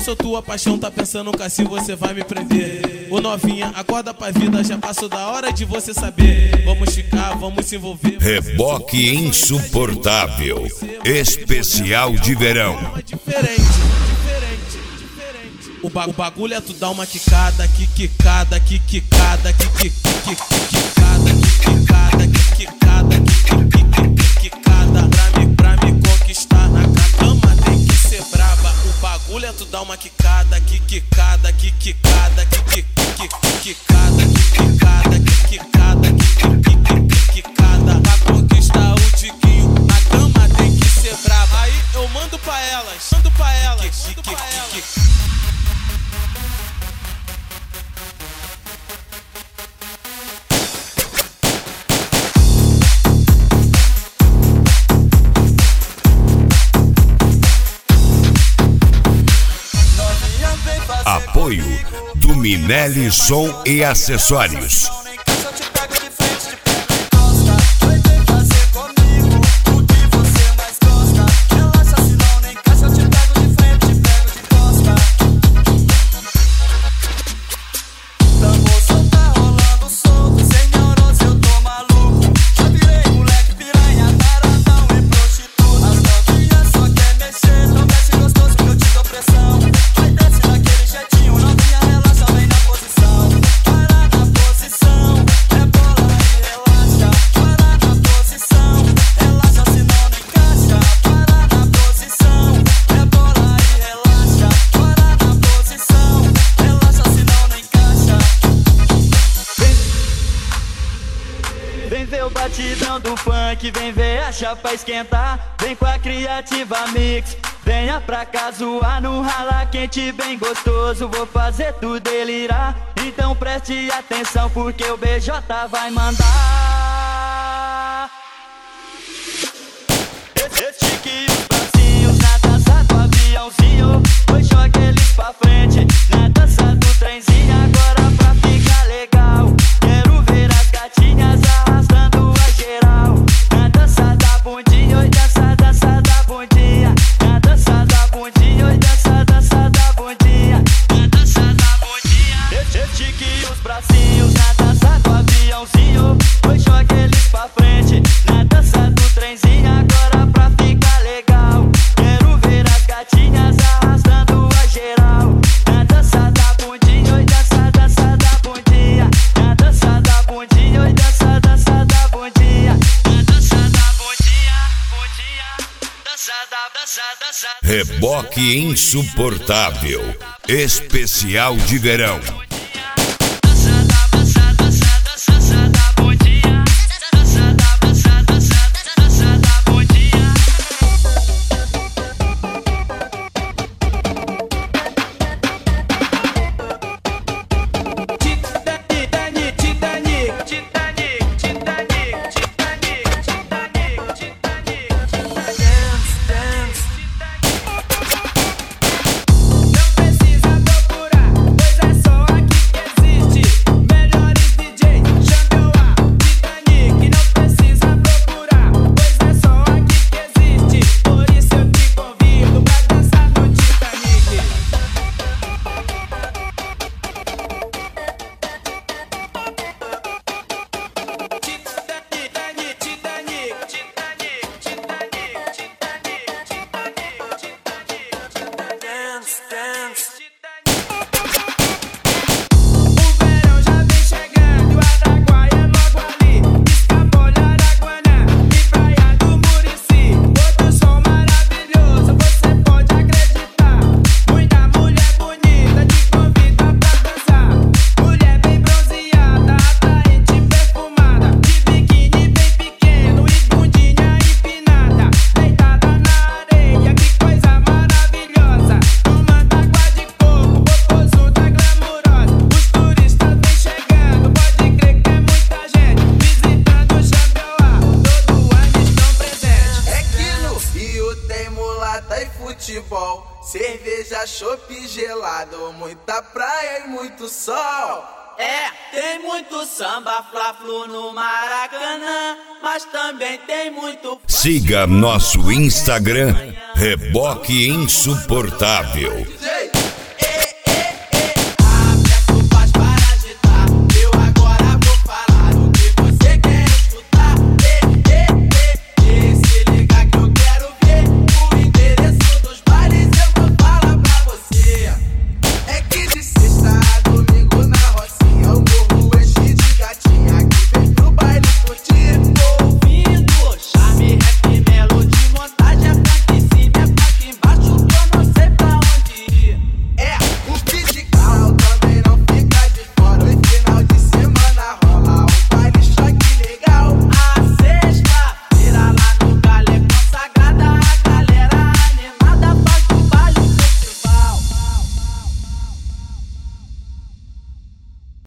sou tua paixão, tá pensando que assim você vai me prender. Ô novinha, acorda pra vida, já passou da hora de você saber. Vamos ficar, vamos se envolver. Reboque insuportável, especial de verão. Diferente. O bagulho é tu dar uma quicada, quicada, quicada, quicada, quicada, pra me conquistar na cama tem que ser braba. O bagulho é tu dar uma quicada, quicada, quicada, quicada, pra conquistar o tiquinho na cama tem que ser braba. Aí eu mando pra elas, Apoio do Minelli Som e Acessórios. Vem ver o batidão do funk, vem ver a chapa esquentar. Vem com a Criativa Mix, venha pra cá zoar no rala quente bem gostoso. Vou fazer tu delirar, então preste atenção porque o BJ vai mandar. Estique os bracinhos na dança do aviãozinho, foi joga eles pra frente na dança do trenzinho. Agora pra ficar legal, quero ver as gatinhas arrastando a geral. Na dança da bundinha, oi dança da bundinha. Na dança da bundinha, oi dança da bundinha. Na dança da bundinha, estique os bracinhos na dança do aviãozinho, foi joga eles pra frente na dança do trenzinho. Agora pra ficar legal, quero ver as gatinhas arrastando a geral. Na dança da bundinha, oi dança da bundinha. Na dança da bundinha, oi dança da bundinha. Na dança da bundinha, dança. Reboque insuportável, especial de verão. Cerveja, chopp gelado, muita praia e muito sol. É, tem muito samba, fla-flu no Maracanã, mas também tem muito... Siga nosso Instagram, Reboque Insuportável.